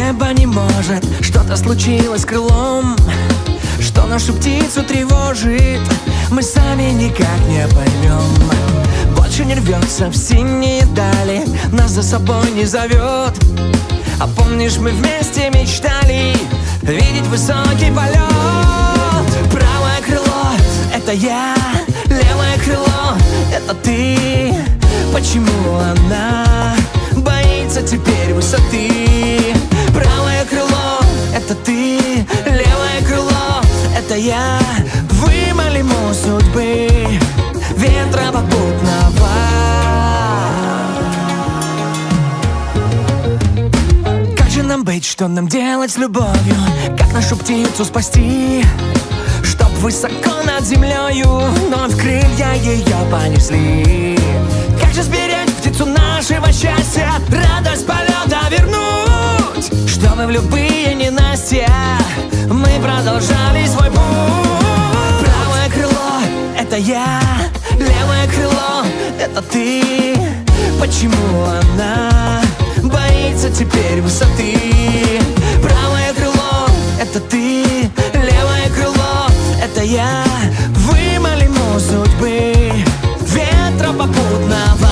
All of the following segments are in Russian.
Небо не может, что-то случилось с крылом, что нашу птицу тревожит, мы сами никак не поймем. Больше не рвется в синие дали, нас за собой не зовет. А помнишь, мы вместе мечтали видеть высокий полет? Правое крыло — это я, левое крыло — это ты. Почему она боится теперь высоты? Правое крыло — это ты, левое крыло — это я. Вымолим у судьбы ветра попутного. Как же нам быть, что нам делать с любовью? Как нашу птицу спасти, чтоб высоко над землею вновь крылья ее понесли? Как же сберечь птицу нашего счастья, радость полета вернуть, чтобы в любые ненастья мы продолжали свой путь? Правое крыло — это я, левое крыло — это ты. Почему она боится теперь высоты? Правое крыло — это ты, левое крыло — это я. Вымолим у судьбы ветра попутного.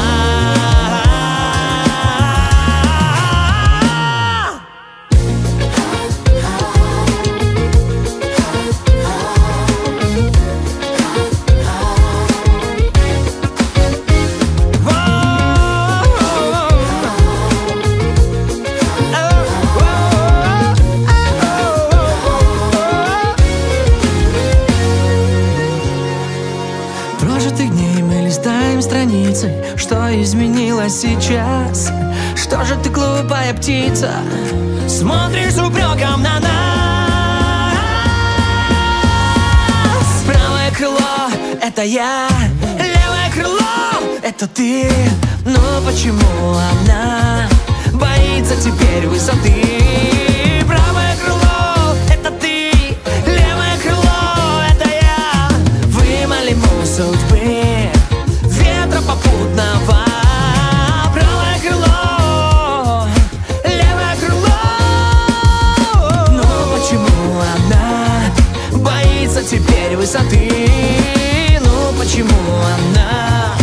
Прожитых дней мы листаем страницы. Что изменилось сейчас? Что же ты, глупая птица, смотришь с упреком на нас? Правое крыло — это я, левое крыло — это ты. Но почему она боится теперь высоты? Правое крыло — это ты, левое крыло — это я. Вымолим у судьбы ветра попутного. Правое крыло, левое крыло. Но почему она боится теперь высоты? Ну почему она